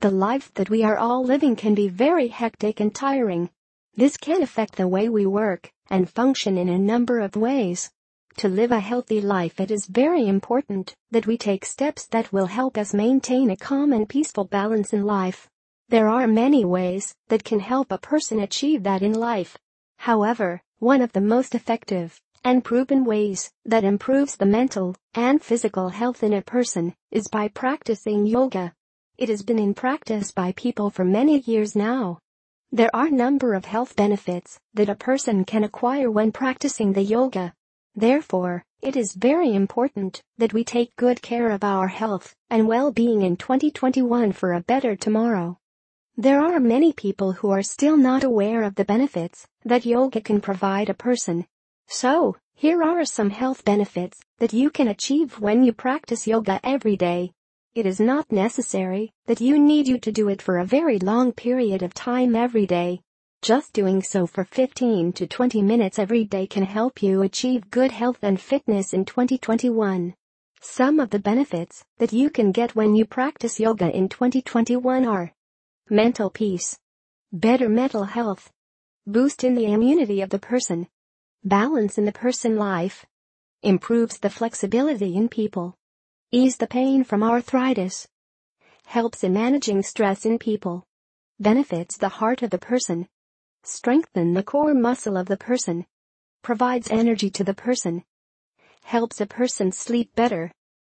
The life that we are all living can be very hectic and tiring. This can affect the way we work and function in a number of ways. To live a healthy life, it is very important that we take steps that will help us maintain a calm and peaceful balance in life. There are many ways that can help a person achieve that in life. However, one of the most effective and proven ways that improves the mental and physical health in a person is by practicing yoga. It has been in practice by people for many years now. There are a number of health benefits that a person can acquire when practicing the yoga. Therefore, it is very important that we take good care of our health and well-being in 2021 for a better tomorrow. There are many people who are still not aware of the benefits that yoga can provide a person. So, here are some health benefits that you can achieve when you practice yoga every day. It is not necessary that you need to do it for a very long period of time every day. Just doing so for 15 to 20 minutes every day can help you achieve good health and fitness in 2021. Some of the benefits that you can get when you practice yoga in 2021 are: mental peace, better mental health, boost in the immunity of the person, balance in the person life, improves the flexibility in people, ease the pain from arthritis, helps in managing stress in people, benefits the heart of the person, strengthen the core muscle of the person, provides energy to the person, helps a person sleep better,